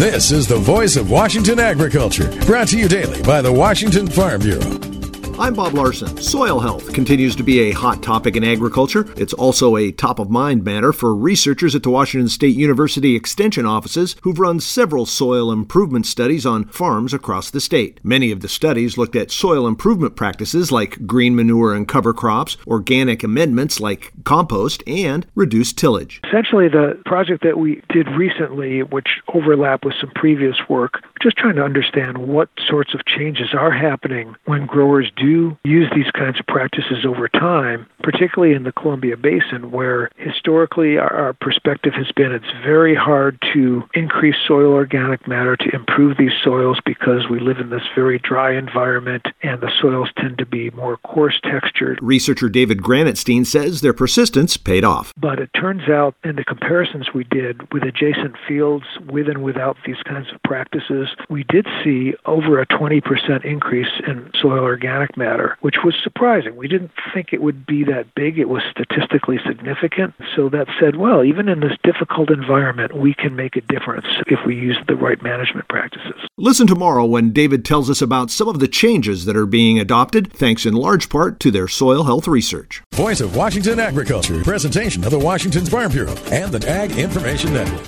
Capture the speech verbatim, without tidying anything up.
This is the Voice of Washington Agriculture, brought to you daily by the Washington Farm Bureau. I'm Bob Larson. Soil health continues to be a hot topic in agriculture. It's also a top-of-mind matter for researchers at the Washington State University Extension offices who've run several soil improvement studies on farms across the state. Many of the studies looked at soil improvement practices like green manure and cover crops, organic amendments like compost, and reduced tillage. Essentially, the project that we did recently, which overlapped with some previous work, just trying to understand what sorts of changes are happening when growers do do use these kinds of practices over time, particularly in the Columbia Basin, where historically our, our perspective has been it's very hard to increase soil organic matter to improve these soils because we live in this very dry environment and the soils tend to be more coarse textured. Researcher David Granatstein says their persistence paid off. But it turns out in the comparisons we did with adjacent fields with and without these kinds of practices, we did see over a twenty percent increase in soil organic matter, which was surprising. We didn't think it would be that big. It was statistically significant. So that said, well, even in this difficult environment, we can make a difference if we use the right management practices. Listen tomorrow when David tells us about some of the changes that are being adopted, thanks in large part to their soil health research. Voice of Washington Agriculture, presentation of the Washington Farm Bureau and the Ag Information Network.